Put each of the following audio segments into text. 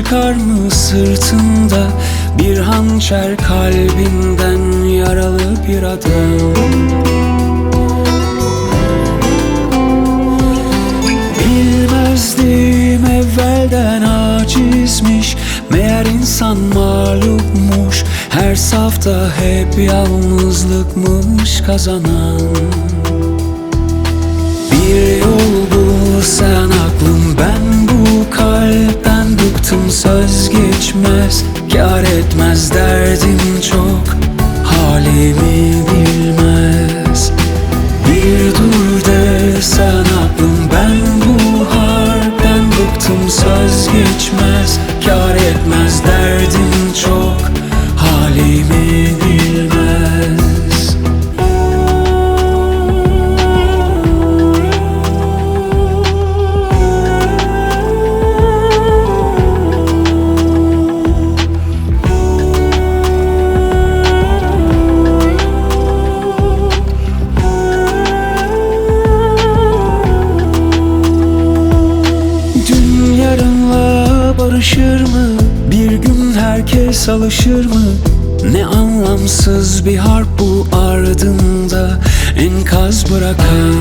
çıkar mı sırtında bir hançer, kalbinden yaralı bir adam? Bilmezdim evvelden acizmiş, meğer insan mağlupmuş. Her safta hep yalnızlıkmış kazanan. Bir yol bul sen aklım, ben bu kalpten bıktım. Söz geçmez, kâr etmez, derdim çok, halimi bilmez. Bir dur de sen aklım, ben bu harpten bıktım. Söz geçmez, kâr etmez, derdim çok, halimi bilmez. Barışır mı? Bir gün herkes alışır mı? Ne anlamsız bir harp bu, ardında enkaz bırakan.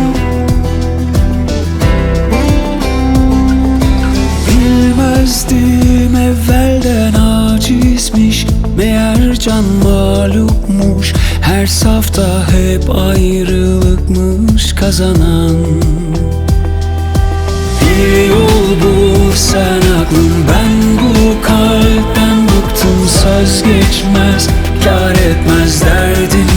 Bilmezdim evvelden acizmiş, meğer can mağlupmuş. Her safta hep ayrılıkmış kazanan. Bir yol bul sen aklım, ben bu kalpten bıktım. Söz geçmez, kâr etmez, derdim